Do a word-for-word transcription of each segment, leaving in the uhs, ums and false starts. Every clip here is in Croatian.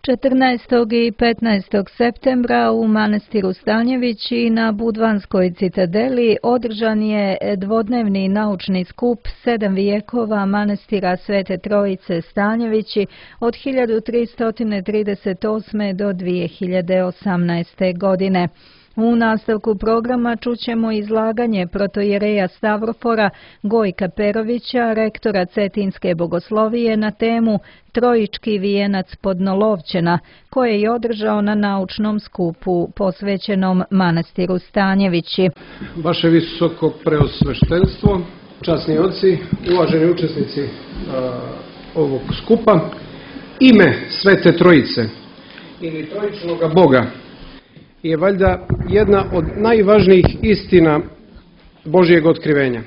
četrnaestog i petnaestog septembra u manastiru Stanjevići na Budvanskoj citadeli održan je dvodnevni naučni skup sedam vijekova manastira Svete Trojice Stanjevići od hiljadu tristo trideset osme. do dvije hiljade osamnaeste. godine. U nastavku programa čućemo izlaganje protojereja Stavrofora Gojka Perovića, rektora Cetinske bogoslovije, na temu Trojički vijenac Podnolovčena, koje je održao na naučnom skupu posvećenom manastiru Stanjevići. Vaše visoko preosveštenstvo, časni oci, uvaženi učesnici a, ovog skupa, ime Svete Trojice ili Trojičnoga Boga je valjda jedna od najvažnijih istina Božjeg otkrivenja.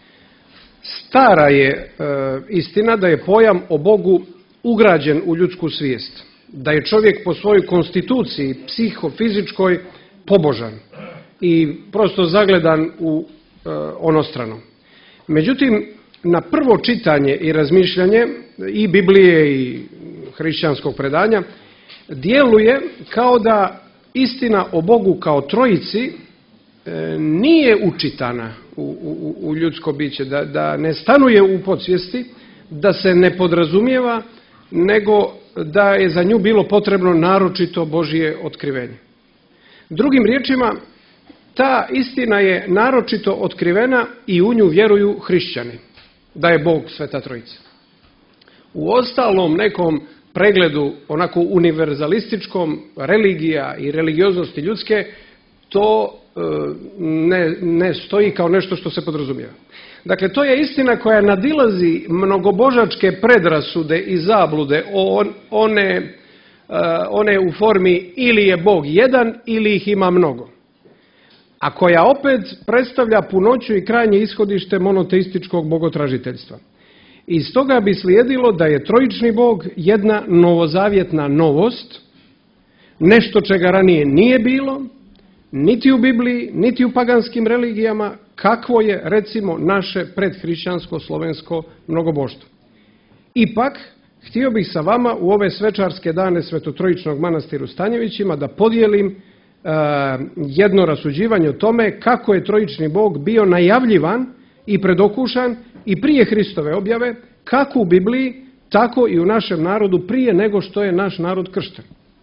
Stara je e, istina da je pojam o Bogu ugrađen u ljudsku svijest, da je čovjek po svojoj konstituciji psihofizičkoj pobožan i prosto zagledan u e, onostrano. Međutim, na prvo čitanje i razmišljanje i Biblije i hrišćanskog predanja djeluje kao da istina o Bogu kao trojici e, nije učitana u, u, u ljudsko biće, da, da ne stanuje u podsvijesti, da se ne podrazumijeva, nego da je za nju bilo potrebno naročito Božje otkrivenje. Drugim riječima, ta istina je naročito otkrivena i u nju vjeruju hrišćani, da je Bog Sveta Trojica. U ostalom nekom pregledu onako univerzalističkom religija i religioznosti ljudske, to e, ne, ne stoji kao nešto što se podrazumijeva. Dakle, to je istina koja nadilazi mnogobožačke predrasude i zablude, on, one, e, one u formi ili je Bog jedan ili ih ima mnogo, a koja opet predstavlja punoću i krajnje ishodište monoteističkog bogotražiteljstva. Iz toga bi slijedilo da je trojični Bog jedna novozavjetna novost, nešto čega ranije nije bilo, niti u Bibliji, niti u paganskim religijama, kakvo je, recimo, naše predhrišćansko slovensko mnogoboštvo. Ipak, htio bih sa vama u ove svečarske dane Svetotrojičnog manastira u Stanjevićima da podijelim uh, jedno rasuđivanje o tome kako je trojični Bog bio najavljivan i predokušan i prije Hristove objave, kako u Bibliji, tako i u našem narodu prije nego što je naš narod kršten.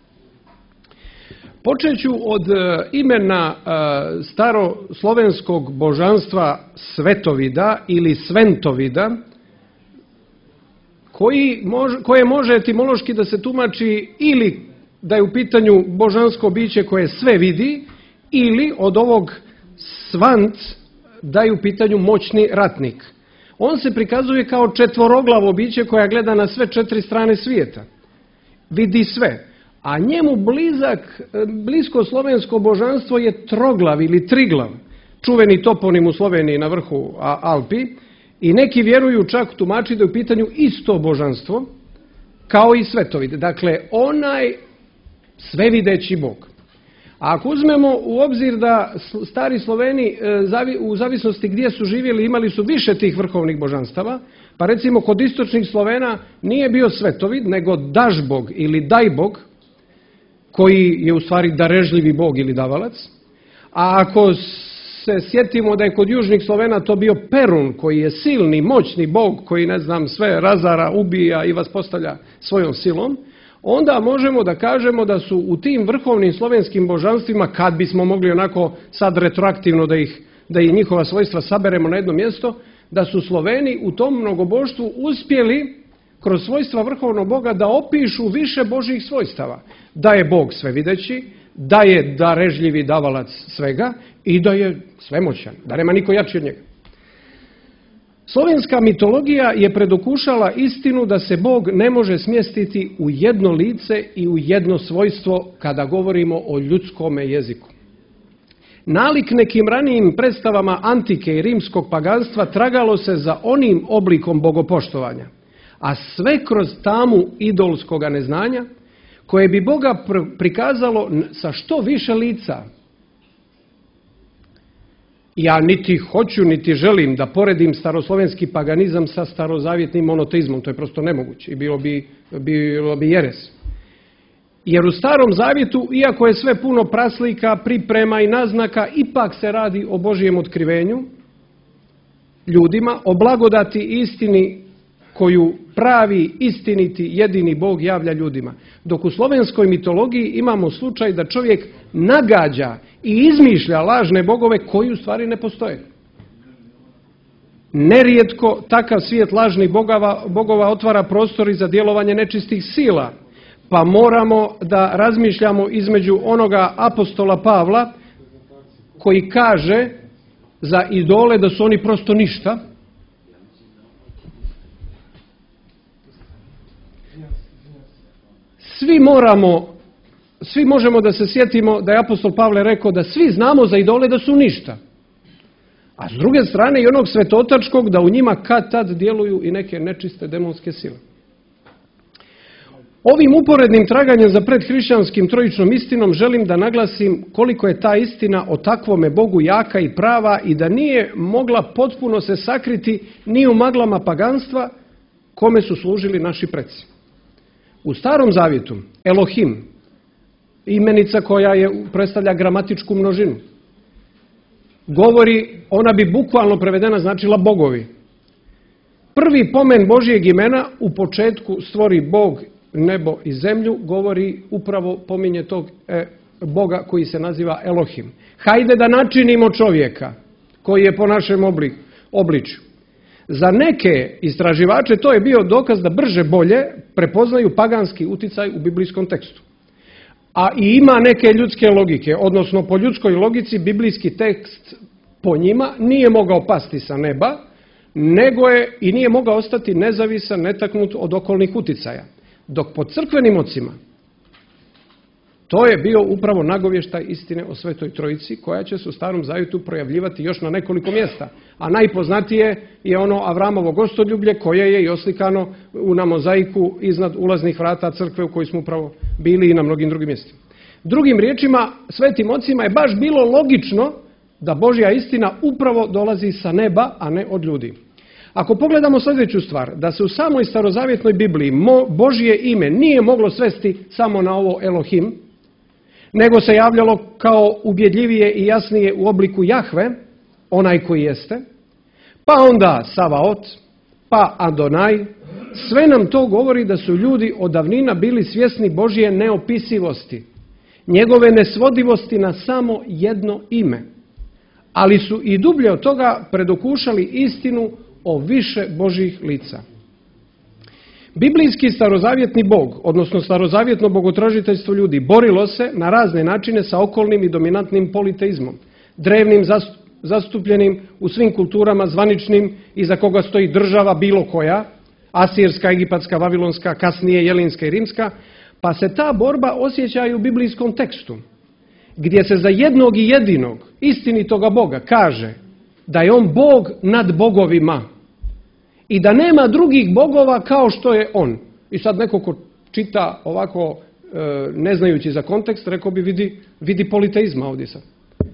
Počet ću od imena staroslovenskog božanstva Svetovida ili Sventovida, koji može, koje može etimološki da se tumači ili da je u pitanju božansko biće koje sve vidi, ili od ovog svant da je u pitanju moćni ratnik. On se prikazuje kao četvoroglavo biće koja gleda na sve četiri strane svijeta. Vidi sve. A njemu blizak, blisko slovensko božanstvo je troglav ili triglav, čuveni toponim u Sloveniji na vrhu Alpi, i neki vjeruju, čak tumači, da je u pitanju isto božanstvo kao i Svetovid. Dakle, onaj svevideći Bog. A ako uzmemo u obzir da stari Sloveni u zavisnosti gdje su živjeli imali su više tih vrhovnih božanstava, pa recimo kod istočnih Slovena nije bio Svetovid, nego Dažbog ili Dajbog, koji je u stvari darežljivi Bog ili davalac. A ako se sjetimo da je kod južnih Slovena to bio Perun, koji je silni, moćni Bog, koji, ne znam, sve razara, ubija i vaspostavlja svojom silom, onda možemo da kažemo da su u tim vrhovnim slovenskim božanstvima, kad bismo mogli onako sad retroaktivno da ih, da i njihova svojstva saberemo na jedno mjesto, da su Sloveni u tom mnogoboštvu uspjeli kroz svojstva vrhovnog Boga da opišu više Božjih svojstava. Da je Bog svevideći, da je darežljivi davalac svega i da je svemoćan, da nema niko jači od njega. Slovenska mitologija je predokušala istinu da se Bog ne može smjestiti u jedno lice i u jedno svojstvo kada govorimo o ljudskome jeziku. Nalik nekim ranijim predstavama antike i rimskog paganstva tragalo se za onim oblikom bogopoštovanja, a sve kroz tamu idolskoga neznanja, koje bi Boga prikazalo sa što više lica. Ja niti hoću, niti želim da poredim staroslovenski paganizam sa starozavjetnim monoteizmom. To je prosto nemoguće i bilo bi, bilo bi jeres. Jer u Starom Zavjetu, iako je sve puno praslika, priprema i naznaka, ipak se radi o Božijem otkrivenju ljudima, o blagodati i istini koju pravi, istiniti, jedini Bog javlja ljudima. Dok u slovenskoj mitologiji imamo slučaj da čovjek nagađa i izmišlja lažne bogove koji u stvari ne postoje. Nerijetko takav svijet lažnih bogova, bogova otvara prostor i za djelovanje nečistih sila, pa moramo da razmišljamo između onoga apostola Pavla koji kaže za idole da su oni prosto ništa, Svi moramo, svi možemo da se sjetimo da je apostol Pavle rekao da svi znamo za idole da su ništa. A s druge strane i onog svetotačkog da u njima kad tad djeluju i neke nečiste demonske sile. Ovim uporednim traganjem za predhrišćanskim trojičnom istinom želim da naglasim koliko je ta istina o takvome Bogu jaka i prava i da nije mogla potpuno se sakriti ni u maglama paganstva kome su služili naši preci. U Starom Zavjetu Elohim, imenica koja je predstavlja gramatičku množinu, govori, ona bi bukvalno prevedena značila bogovi. Prvi pomen Božijeg imena u početku stvori Bog nebo i zemlju, govori upravo pominje tog e, Boga koji se naziva Elohim. Hajde da načinimo čovjeka koji je po našem oblik, obličju. Za neke istraživače to je bio dokaz da brže bolje prepoznaju paganski uticaj u biblijskom tekstu. A i ima neke ljudske logike, odnosno po ljudskoj logici biblijski tekst po njima nije mogao pasti sa neba, nego je i nije mogao ostati nezavisan, netaknut od okolnih uticaja. Dok po crkvenim ocima to je bio upravo nagovještaj istine o Svetoj Trojici koja će se u Starom Zavjetu projavljivati još na nekoliko mjesta. A najpoznatije je ono Avramovo gostoljublje koje je i oslikano na mozaiku iznad ulaznih vrata crkve u kojoj smo upravo bili i na mnogim drugim mjestima. Drugim riječima, svetim ocima je baš bilo logično da Božja istina upravo dolazi sa neba, a ne od ljudi. Ako pogledamo sljedeću stvar, da se u samoj starozavjetnoj Bibliji Božje ime nije moglo svesti samo na ovo Elohim, nego se javljalo kao ubjedljivije i jasnije u obliku Jahve, onaj koji jeste, pa onda Savaot, pa Adonaj, sve nam to govori da su ljudi od davnina bili svjesni Božje neopisivosti, njegove nesvodivosti na samo jedno ime, ali su i dublje od toga predokušali istinu o više Božjih lica. Biblijski starozavjetni Bog, odnosno starozavjetno bogotražiteljstvo ljudi, borilo se na razne načine sa okolnim i dominantnim politeizmom, drevnim zastupljenim u svim kulturama, zvaničnim, iza koga stoji država bilo koja, asirska, egipatska, vavilonska, kasnije jelinska i rimska, pa se ta borba osjeća i u biblijskom tekstu, gdje se za jednog i jedinog istinitoga Boga kaže da je on Bog nad bogovima i da nema drugih bogova kao što je on. I sad neko ko čita ovako e, ne znajući za kontekst, rekao bi vidi, vidi politeizma ovdje sad.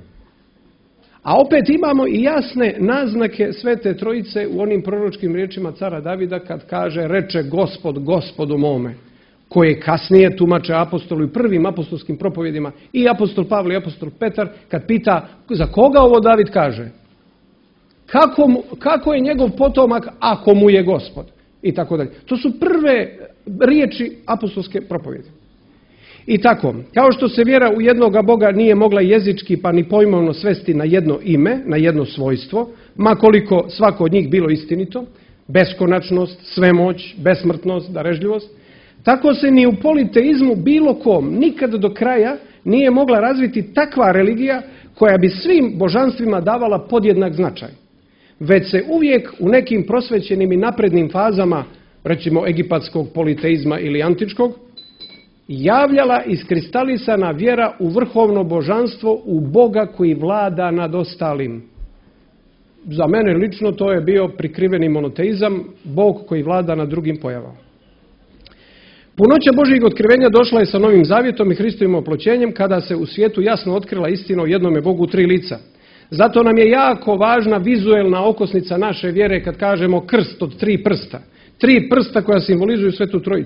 A opet imamo i jasne naznake Svete Trojice u onim proročkim riječima cara Davida kad kaže reče Gospod Gospodu mome, koje kasnije tumače apostolu i prvim apostolskim propovjedima i apostol Pavle i apostol Petar kad pita za koga ovo David kaže. Kako, mu, kako je njegov potomak ako mu je Gospod? I tako dalje. To su prve riječi apostolske propovjede. I tako, kao što se vjera u jednoga Boga nije mogla jezički pa ni pojmovno svesti na jedno ime, na jedno svojstvo, ma koliko svako od njih bilo istinito, beskonačnost, svemoć, besmrtnost, darežljivost, tako se ni u politeizmu bilo kom nikad do kraja nije mogla razviti takva religija koja bi svim božanstvima davala podjednak značaj. Već se uvijek u nekim prosvećenim i naprednim fazama, recimo egipatskog politeizma ili antičkog, javljala iskristalisana vjera u vrhovno božanstvo, u Boga koji vlada nad ostalim. Za mene lično to je bio prikriveni monoteizam, Bog koji vlada nad drugim pojavama. Punoća Božjeg otkrivenja došla je sa Novim Zavjetom i Hristovim oploćenjem kada se u svijetu jasno otkrila istina o jednome Bogu u tri lica. Zato nam je jako važna vizuelna okosnica naše vjere kad kažemo krst od tri prsta. Tri prsta koja simbolizuju Svetu Trojicu.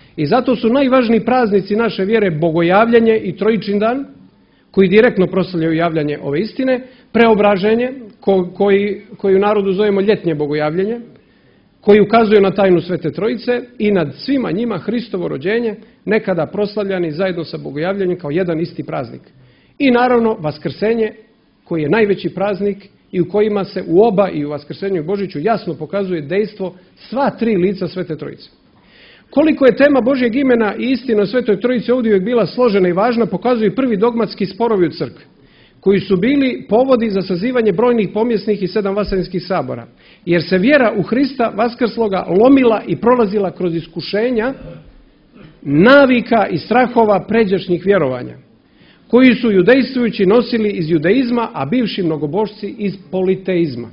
I zato su najvažniji praznici naše vjere bogojavljanje i Trojičin dan, koji direktno proslavljaju javljanje ove istine, preobraženje, ko, koji, koji u narodu zovemo ljetnje bogojavljanje, koji ukazuje na tajnu Svete Trojice i nad svima njima Hristovo rođenje, nekada proslavljani zajedno sa bogojavljanjem kao jedan isti praznik. I naravno Vaskrsenje, koji je najveći praznik i u kojima se u oba i u Vaskrsenju i Božiću jasno pokazuje dejstvo sva tri lica Svete Trojice. Koliko je tema Božjeg imena i istina o Svetoj Trojici ovdje uvijek bila složena i važna, pokazuju prvi dogmatski sporovi u crkvi, koji su bili povodi za sazivanje brojnih pomjesnih i sedam vaseljenskih sabora. Jer se vjera u Hrista vaskrsloga lomila i prolazila kroz iskušenja, navika i strahova pređašnjih vjerovanja, koji su judejstvujući nosili iz judeizma, a bivši mnogobožci iz politeizma.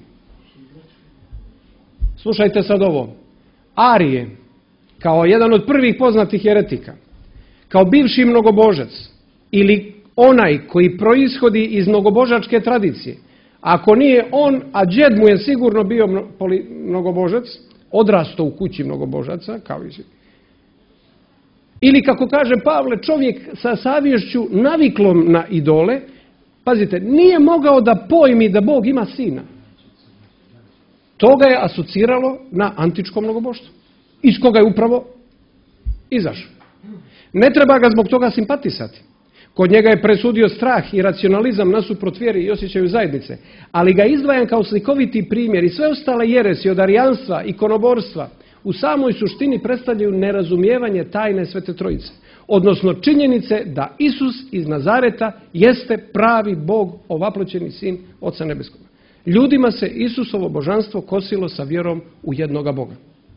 Slušajte sad ovo. Arije, kao jedan od prvih poznatih jeretika, kao bivši mnogobožac ili onaj koji proishodi iz mnogobožačke tradicije, ako nije on, a džed mu je sigurno bio mnogobožac, odrastao u kući mnogobožaca, kao i svi. Ili kako kaže Pavle, čovjek sa savješću naviklom na idole, pazite, nije mogao da pojmi da Bog ima sina. To ga je asociralo na antičko mnogoboštvo, iz koga je upravo izašao. Ne treba ga zbog toga simpatisati. Kod njega je presudio strah i racionalizam nasuprot vjeri i osjećaju zajednice, ali ga izdvajam kao slikoviti primjer i sve ostale jeresi od arijanstva, ikonoborstva, u samoj suštini predstavljaju nerazumijevanje tajne Svete Trojice, odnosno činjenice da Isus iz Nazareta jeste pravi Bog, ovaploćeni sin Oca Nebeskog. Ljudima se Isusovo božanstvo kosilo sa vjerom u jednoga Boga.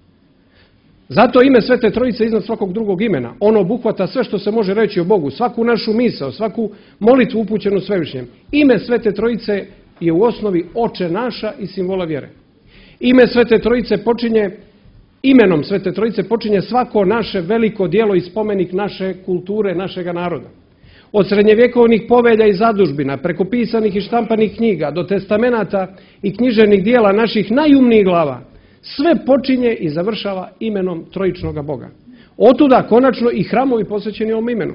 Zato ime Svete Trojice iznad svakog drugog imena. Ono obuhvata sve što se može reći o Bogu, svaku našu misao, svaku molitvu upućenu Svevišnjem. Ime Svete Trojice je u osnovi oče naša i simbola vjere. Ime Svete Trojice počinje, imenom Svete Trojice počinje svako naše veliko djelo i spomenik naše kulture, našega naroda. Od srednjevjekovnih povelja i zadužbina, preko pisanih i štampanih knjiga, do testamenata i književnih dijela naših najumnijih glava, sve počinje i završava imenom trojičnoga Boga. Otuda konačno i hramovi posvećeni ovom imenu.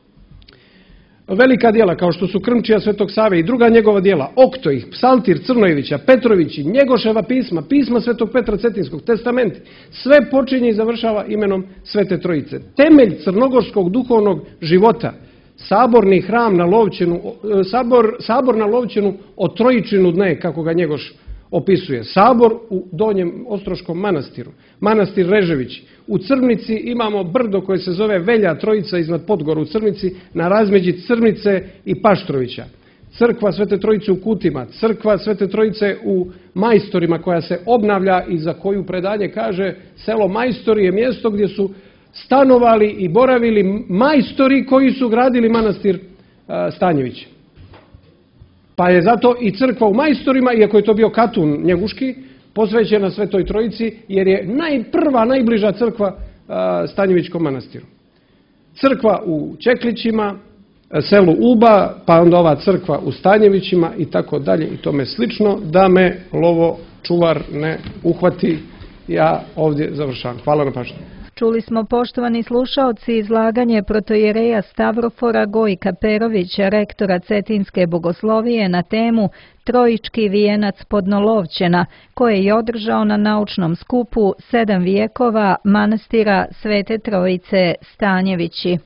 Velika djela kao što su Krmčija Svetog Save i druga njegova djela, Oktoih, Psaltir Crnojevića, Petrovići, Njegoševa pisma, pisma Svetog Petra Cetinskog, testamenti, sve počinje i završava imenom Svete Trojice. Temelj crnogorskog duhovnog života, saborni hram na Lovćenu, sabor, sabor na Lovćenu o Trojičinu dne, kako ga Njegoš opisuje. Sabor u Donjem Ostroškom manastiru, manastir Režević. U Crnici imamo brdo koje se zove Velja Trojica iznad Podgora u Crnici, na razmeđi Crnice i Paštrovića. Crkva Svete Trojice u Kutima, crkva Svete Trojice u Majstorima koja se obnavlja i za koju predanje kaže selo Majstori je mjesto gdje su stanovali i boravili majstori koji su gradili manastir Stanjević. Pa je zato i crkva u Majstorima, iako je to bio Katun Njeguški, posvećena Svetoj Trojici, jer je najprva, najbliža crkva Stanjevićkom manastiru. Crkva u Čeklićima, selu Uba, pa onda ova crkva u Stanjevićima i tako dalje i tome slično, da me lovo čuvar ne uhvati, ja ovdje završavam. Hvala na pažnju. Čuli smo, poštovani slušaoci, izlaganje protojereja Stavrofora Gojka Perovića, rektora Cetinske bogoslovije, na temu Trojički vijenac Podnolovćena, koje je održao na naučnom skupu Sedam vijekova manastira Svete Trojice Stanjevići.